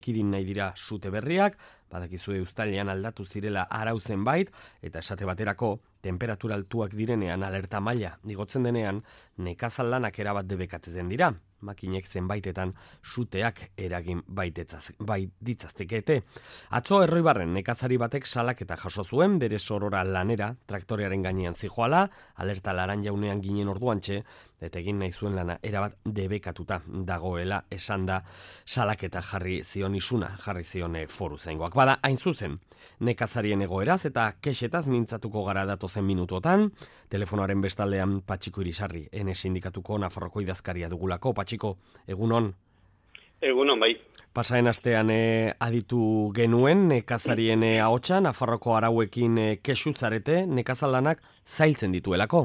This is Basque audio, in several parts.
kidin nahi dira sute berriak, badakizue uztailean aldatu zirela arau zenbait, eta esate baterako, temperatura altuak direnean alerta maila igotzen denean, nekazal lanak erabat debekatzen dira. Makinek zenbaitetan suteak eragin baititzaztekete. Atzo Erroibarren nekazari batek salaketa jaso zuen, bere sorora lanera, traktorearen gainean zijoala, alerta laranjaunean ginen orduantxe, eta egin nahi zuen lana erabat debekatuta dagoela esan da salaketa jarri zion isuna, jarri zion foru zaingoak. Bada, hain zuzen, nekazarien egoeraz eta kexetaz mintzatuko gara datozen minutuotan, telefonoaren bestaldean Patxiko Irisarri, ene sindikatuko Nafarroko idazkaria dugulako. Patxiko, egunon? Egunon, bai. Pasaen astean aditu genuen nekazarien ahotsa, Nafarroko arauekin kexu zarete, nekazalanak zailtzen dituelako.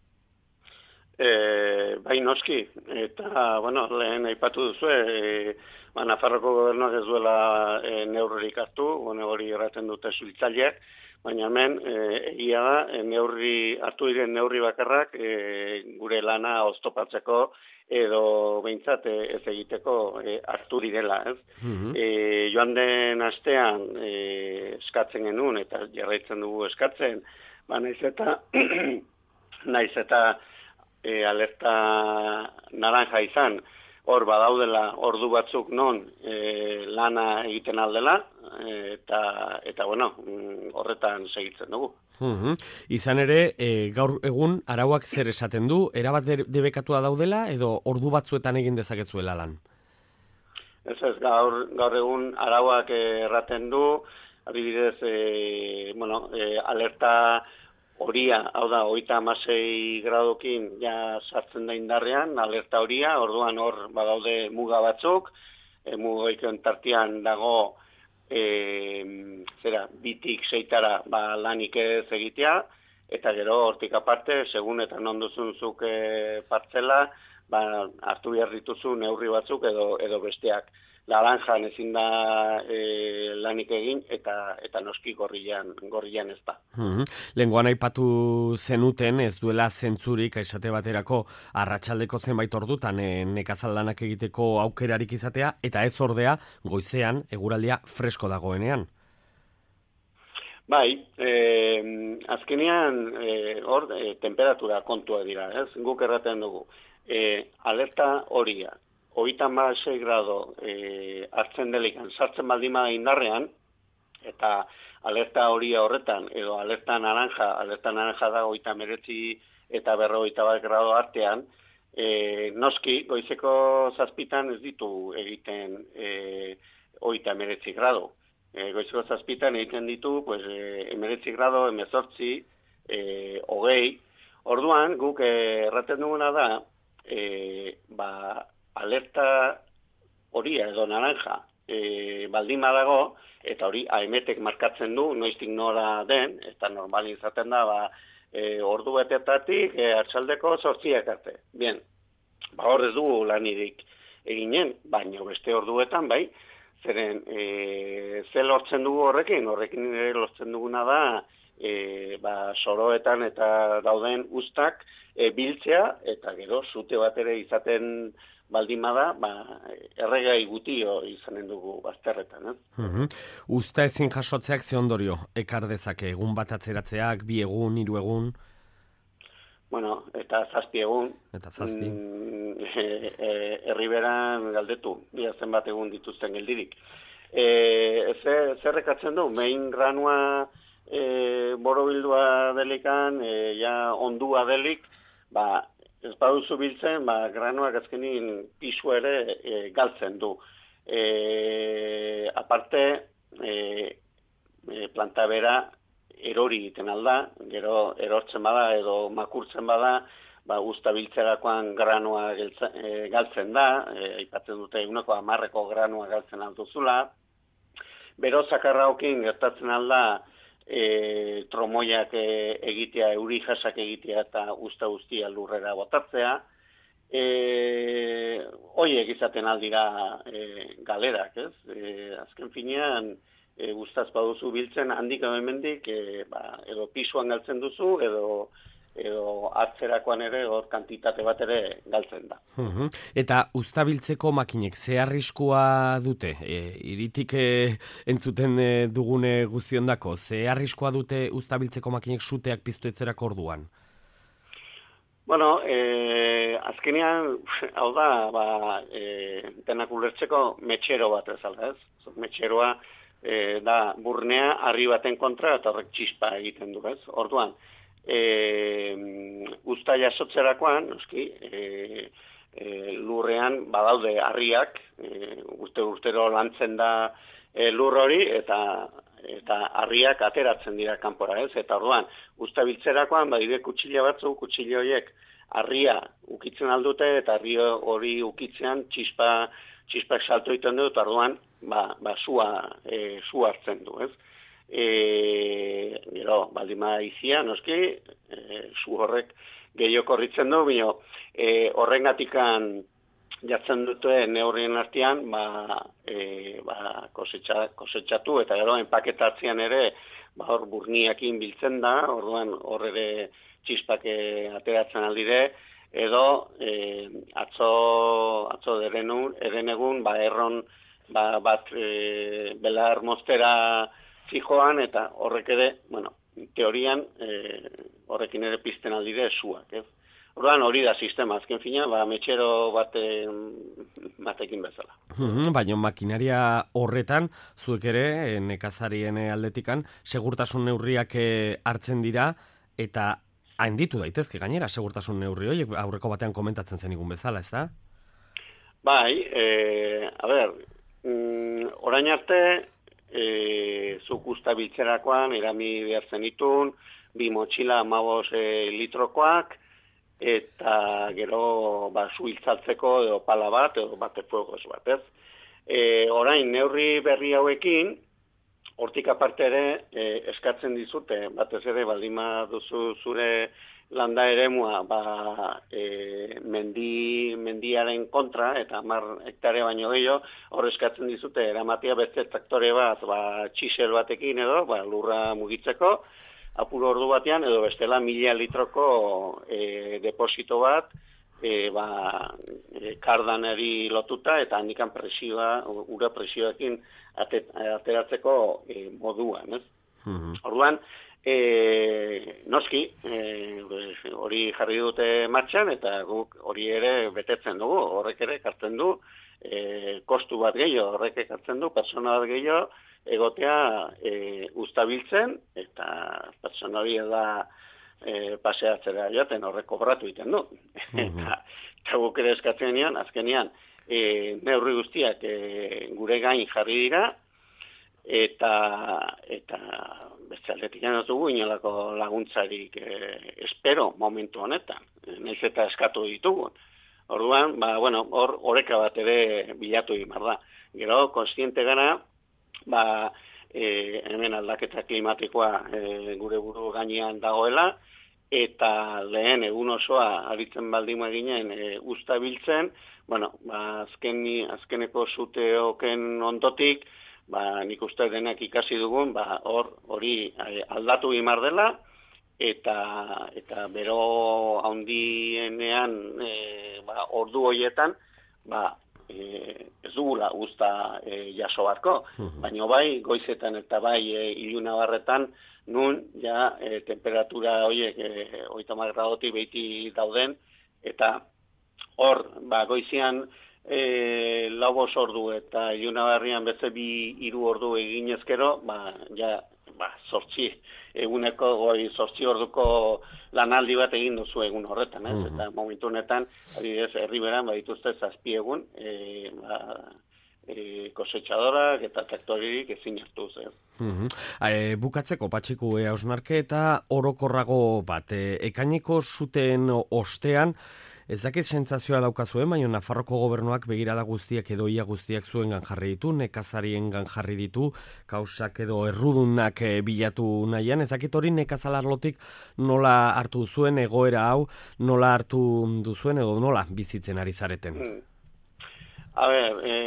Bai, noski, eta, bueno, lehen aipatu duzu, Nafarroko gobernuak ez duela neurririk hartu, hori erraten dute suhiltzaileak, baina hemen egia da, hartu diren neurri bakarrak gure lana oztopatzeko edo behintzat ez egiteko hartu direla, ez? Joan den astean eskatzen genuen, eta jarraitzen dugu eskatzen, naiz eta alerta naranja izan, hor badaudela ordu batzuk non lana egiten aldela, eta bueno, horretan segitzen dugu. Izan ere, gaur egun arauak zer esaten du, erabat debekatua daudela, edo ordu batzuetan egin dezakezuela lan? Ez, gaur egun arauak erraten du, adibidez, alerta horia, hau da, 36 gradokin ja sartzen da indarrean, alerta horia, orduan hor badaude muga batzuk, mugoikoen tartean dago bitik seitara lanik ez egitea, eta gero hortik aparte, segun eta non duzunzuk partzela, hartu behar dituzu neurri batzuk edo besteak. Laranjan ezin da lanik egin, eta noski gorrian ez da. Lengoan aipatu zenuten, ez duela zentzurik, esate baterako, arratsaldeko zenbait ordutan nekazal lanak egiteko aukerarik izatea, eta ez ordea, goizean, eguraldia fresko dagoenean. Bai, azkenean, hor, temperatura kontua dira, ez? Guk erraten dugu. Alerta horia, 36 grado hartzen delikan, sartzen baldima indarrean, eta alerta horia horretan, edo alerta naranja da 39 eta 41 grado artean, noski, goizeko 7 ez ditu egiten 39 grado. Goizeko 7 egiten ditu, 19 grado, 18, 20, orduan, guk erraten duguna da, alerta horia edo naranja baldin badago, eta hori AEMETek markatzen du, noiztik nora den, eta normali izaten da, ordu betetatik artsaldeko 8 arte. Bien, hor ez dugu lanirik eginen, baina beste orduetan, bai, zeren ze lortzen dugu horrekin ere lortzen duguna da, soroetan eta dauden ustak biltzea, eta gero zute bat ere izaten baldin bada, erregai gutio izanen dugu bazterretan. Usta ezin jasotzeak ze ondorio, ekar dezake, egun bat atzeratzeak, 2 egun, 3 egun? Bueno, eta 7 egun. Eta 7. Herriberan galdetu, zenbat egun dituzten geldirik. Zerrekatzen du, behin granua borobildua delikan, ja ondua delik, ez baduzu biltzen, granuak azkenin pisu ere galtzen du. Aparte, planta bera erori egiten alda, gero erortzen bada edo makurtzen bada, usta biltzerakoan granua galtzen da, aipatzen dute 10% granua galtzen alduzula. Bero zakarraokin gertatzen alda, tromoiak egitea, euri jasak egitea eta usta guztia lurrera botatzea. Hoiek izaten aldira galerak, ez? Azken finean, gustaz baduzu biltzen handik edo hemendik, edo pisuan galtzen duzu, edo edo hartzerakoan ere hor kantitate bat ere galtzen da. Eta uztabiltzeko makinek ze arriskua dute? Iritik entzuten dugune guztiondako, ze arriskua dute uztabiltzeko makinek suteak piztuetzerako orduan? Bueno, azkenean, hau da, denak ulertzeko metxero bat ezala, ez? Metxeroa da burnea harri baten kontra eta horrek txispa egiten du, ez? Orduan, uzta jasotzerakoan, noski, lurrean badaude harriak, urtero lantzen da lur hori, eta harriak ateratzen dira kanpora, ez? Eta orduan, uztabiltzerakoan, badire kutxila batzuk, kutxila horiek harria ukitzen aldute, eta harri hori ukitzean txispak salto egiten du, eta orduan, su hartzen du, ez? Gero, baldima izia, noski, su horrek gehiago korritzen du, bino, horrengatikan jartzen dute neurrien artean, kosetxatu, eta gero, enpaketatzean ere, hor burniakin biltzen da, orduan hor ere txispak ateratzen aldire, edo atzo erenegun, erron bat belar mostera zijoan, eta horrek ere, bueno, teorian horrekin ere pizten aldire suak, ez? Orduan hori da sistema, azken fina, metxero batekin bezala. Baina makinaria horretan, zuek ere, nekazarien aldetikan, segurtasun neurriak hartzen dira, eta hainditu daitezke gainera, segurtasun neurri horiek, aurreko batean komentatzen zenigun bezala, ez da? Bai, orain arte, zuk ustabiltzerakoan, erami behar zenitun, 2 motxila 15 litrokoak, eta gero su hiltzaltzeko edo pala bat, edo bate fuegos bat, ez? Orain, neurri berri hauekin, hortik aparte ere, eskatzen dizute, batez ere, baldima duzu zure landa eremua, mendiaren kontra, eta 10 hektare baino gehiago, hor eskatzen dizute, eramatia beste traktore bat, txisel batekin edo, lurra mugitzeko, apuro ordu batean, edo bestela 1000 litroko deposito bat, kardaneri lotuta, eta handikan ura presioekin ateratzeko moduan, ez? Orduan, noski, hori jarri dute martxan, eta guk hori ere betetzen dugu, horrek ere ekartzen du, kostu bat gehiago, horrek ekartzen du, persona bat gehiago, egotea uztabiltzen, eta pertsona hori da paseatzera joaten horrek kobratu egiten du. Eta guk ere eskatzen nian, azkenean, neurri guztiak gure gain jarri dira, eta beste aldetik ez dugu inolako laguntzarik espero momentu honetan, nahiz eta eskatu ditugun. Orduan, hor oreka bat ere bilatu egin behar da. Gero, konstiente gara, hemen aldaketa klimatikoa gure buru gainean dagoela, eta lehen egun osoa aritzen baldin ginen uztabiltzen, azkeneko zuteoken ondotik, nik uste denak ikasi dugun, hori aldatu imar dela, eta bero handienean ordu horietan, ez dugula uzta jaso barko, baina bai goizetan eta bai ilunabarretan nun temperatura horiek 30 gradotik behiti dauden, eta hor goizean 4 ordu eta ilunabarrian beste 2-3 ordu eginezkero, 8 orduko lanaldi bat egin duzu egun horretan, ez? Eta momentu honetan, adibidez, herriberan badituzte 7 egun, kosetxadorak eta traktoririk ezin hartuz, ez? Bukatzeko, Patxiku, hausnarketa orokorrago bat, ekaineko zuten ostean, ez dakit sentsazioa daukazuen, baina Nafarroko gobernuak begirada guztiak edo ia guztiak zuengan jarri ditu, nekazariengan jarri ditu, kausak edo errudunak bilatu nahian, ez dakit hori nekazalarlotik nola hartu duzuen egoera hau, nola hartu duzuen edo nola bizitzen ari zareten?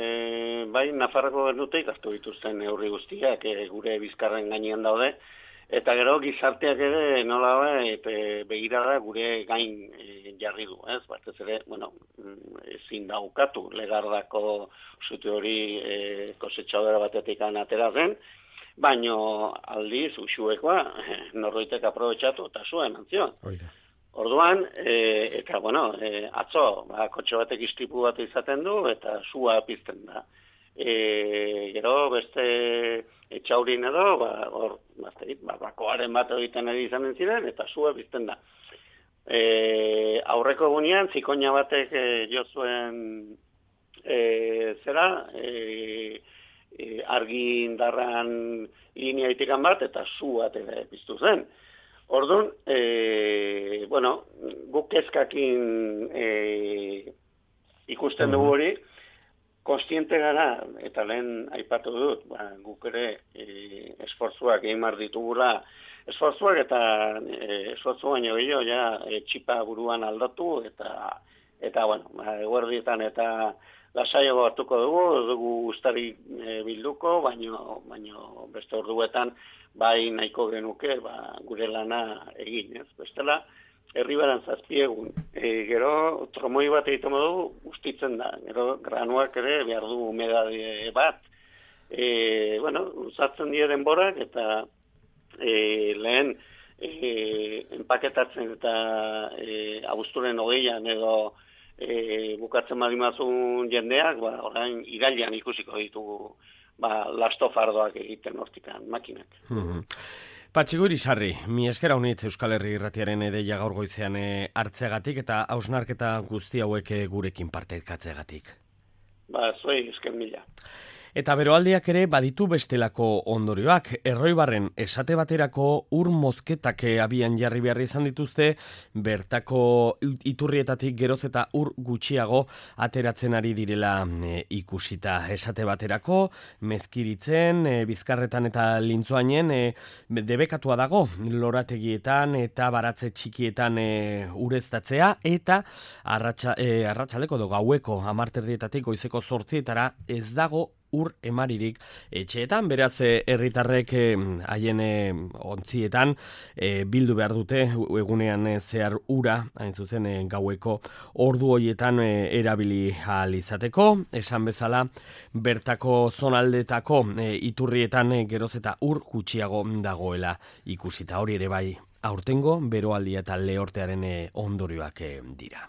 Bai, Nafarroko gobernutik hartu dituzten neurri guztiak gure bizkarren gainean daude, Eta gero gizarteak ere nolabait begirada gure gain jarri du, ez? Batez ere, bueno, ezin da ukatu legardako zute hori kosetxadora batetik atera zen, baino aldiz uxuekoa norbaitek aprobetxatu eta zua eman zion. Orduan, eta bueno, atzo, kotxe batek istripu bat izaten du eta zua pizten da. Gero beste etxaurin edo, hor, bakoaren bat egiten ari izanen ziren, eta zua bizten da. Aurreko egunean, zikoina batek jo zuen argi indarran linea itikan bat, eta zua piztu zen. Orduan, bueno, guk kezkakin ikusten dugu hori, kontziente gara, eta lehen aipatu dut, guk ere esfortzuak egin behar ditugula, esfortzuak eta esfortzu baino gehiago, txipa buruan aldatu, eta bueno, eguerdietan eta lasaiago hartuko dugu ustari bilduko, baino beste orduetan bai nahiko genuke gure lana egin, ez? Bestela, herribaran zazpiegun. Gero, tromoi bat egiten dugu, ustitzen da. Gero, granuak ere behar du humedade bat. Bueno, usatzen die denborak, eta lehen enpaketatzen eta abuzturen 20an edo bukatzen badimazun jendeak, orain irailean ikusiko ditugu lastofardoak egiten hortikan makinak. Patxiguri Sarri, mi eskera honitz Euskal Herri Irratiaren edeia gaur goizean hartzeagatik eta hausnarketa guzti hauek gurekin partekatzeagatik. Zuei esken mila. Eta beroaldiak ere baditu bestelako ondorioak. Erroibarren esate baterako ur mozketak abian jarri behar izan dituzte, bertako iturrietatik geroz eta ur gutxiago ateratzen ari direla ikusita. Esate baterako, mezkiritzen, bizkarretan eta lintzoainen debekatua dago, lorategietan eta baratze txikietan ureztatzea, eta arratsaldeko edo gaueko 10:00 goizeko 8:00 ez dago ur emaririk etxeetan, beraz herritarrek haien ontzietan bildu behar dute egunean zehar ura, hain zuzen gaueko ordu horietan erabili ahal izateko. Esan bezala, bertako zonaldetako iturrietan geroz eta ur gutxiago dagoela ikusita. Hori ere bai, aurtengo beroaldia eta lehortearen ondorioak dira.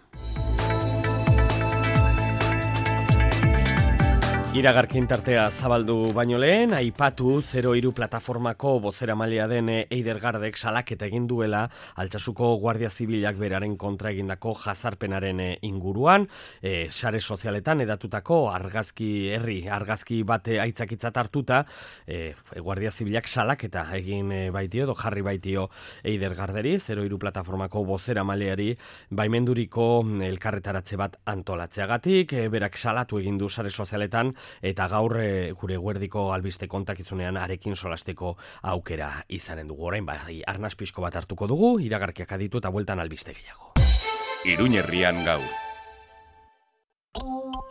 Iragarkin tartea zabaldu baino lehen, aipatu 03 plataformako bozeramailea den Eider Gardek salaketa egin duela Altsasuko Guardia Zibilak beraren kontra egindako jazarpenaren inguruan, sare sozialetan edatutako argazki bat aitzakitzat hartuta, Guardia Zibilak salaketa egin baitio, edo jarri baitio Eider Garderi, 03 plataformako bozeramaileari baimenduriko elkarretaratze bat antolatzeagatik, berak salatu egin du sare sozialetan, eta gaur gure eguerdiko albiste kontakizunean arekin solasteko aukera izanen dugu. Orain arnaz pixko bat hartuko dugu, iragarkiak aditu eta bueltan albiste gehiago. Iruñerrian gaur.